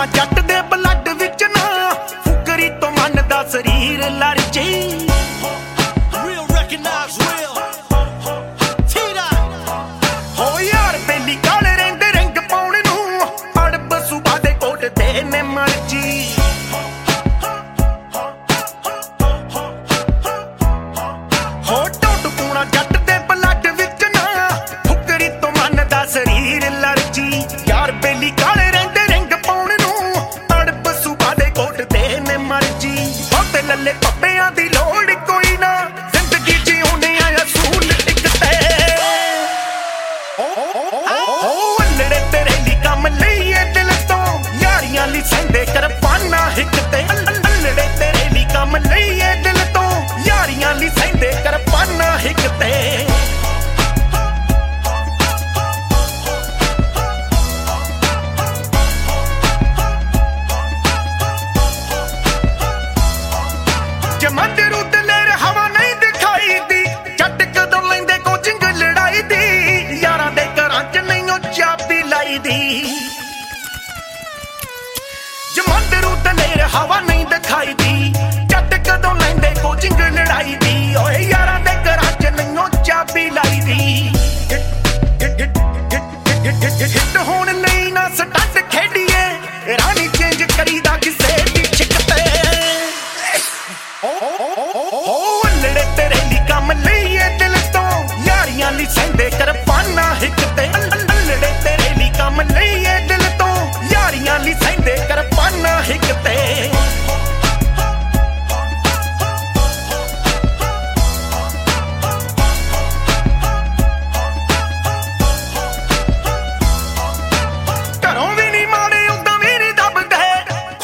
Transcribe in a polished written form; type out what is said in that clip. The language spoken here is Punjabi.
ਜੱਟ ਦੇ ਬਲੱਡ ਵਿੱਚ ਨਾ ਫੁਕਰੀ ਤੋਂ ਮਨ ਦਾ ਸਰੀਰ ਲੜ ਜੀ ਹੋ ਯਾਰ ਬੇਲੀ ਕਾਲੇ ਰਹਿੰਦੇ ਰਿੰਗ ਪਾਉਣ ਨੂੰ ਅੜਬ ਸੁਬਾ ਦੇ ਕੋਟ ਤੇ ਨੇ ਮਰਜੀ ਹੋ ਟੁੱਟ ਪੂਣਾ ਜੱਟ ਦੇ ਬਲੱਡ ਵਿੱਚ ਨਾ ਫੁਕਰੀ ਤੋਂ ਮਨ ਦਾ ਸਰੀਰ ਲੜ ਜੀ ਯਾਰ ਬੇਲੀ ਕਾਲੇ ਰਹਿੰਦੇ ਰਿੰਗ ਪਾਉਣ ਨੂੰ ਅੜਬ ਸੁਬਾ ਦੇ ਕੋਟ ਤੇ ਨੇ ਮਰਜੀ ਬਹੁਤੇ ਲੱਲੇ ਪੱਪਿਆਂ ਦੀ ਲੋੜ ਕੋਈ ਨਾ ਜ਼ਿੰਦਗੀ ਜਿਉਣੇ ਆ ਅਸੂਲ ਇੱਕ ਤੇ ਓ ਅੱਲੜੇ ਤੇਰੇ ਲਈ ਕੰਮ ਲਈਏ ਦਿਲ ਤੋਂ ਯਾਰੀਆਂ ਲਈ ਸਹਿੰਦੇ ਕਰਪਾਨਾ ਹਿੱਕ ਤੇ ਅੱਲੜੇ ਤੇਰੇ ਲਈ ਕੰਮ ਲਈਏ ਦਿਲ ਤੋਂ ਯਾਰੀਆਂ ਲਈ ਸਹਿੰਦੇ ਕਰਪਾਨਾ ਹਿੱਕ ਤੇ ਜਮੰਦਰੂ ਦਲੇਰ ਹਵਾ ਨਹੀਂ ਦਿਖਾਈ ਦੀ ਜੱਟ ਕਦੋਂ ਲੈਂਦੇ ਕੋਚਿੰਗ ਲੜਾਈ ਦੀ ਯਾਰਾਂ ਦੇ ਘਰਾਂ ਚ ਨਹੀਂ ਉਹ ਚਾਬੀ ਲਾਈ ਦੀ ਜਮੰਦਰੂ ਦਲੇਰ ਹਵਾ ਨਹੀਂ ਦਿਖਾਈ ਦੀ ਜੱਟ ਕਦੋਂ ਲੈਂਦੇ ਕੋਚਿੰਗ ਲੜਾਈ ਦੀ ਓਏ ਯਾਰਾਂ ਦੇ ਘਰਾਂ ਚ ਨਹੀਂ ਉਹ ਚਾਬੀ ਲਾਈ ਦੀ ਹਿੱਟ ਹੋਣ ਲਈ ਨਾ ਸਟਾ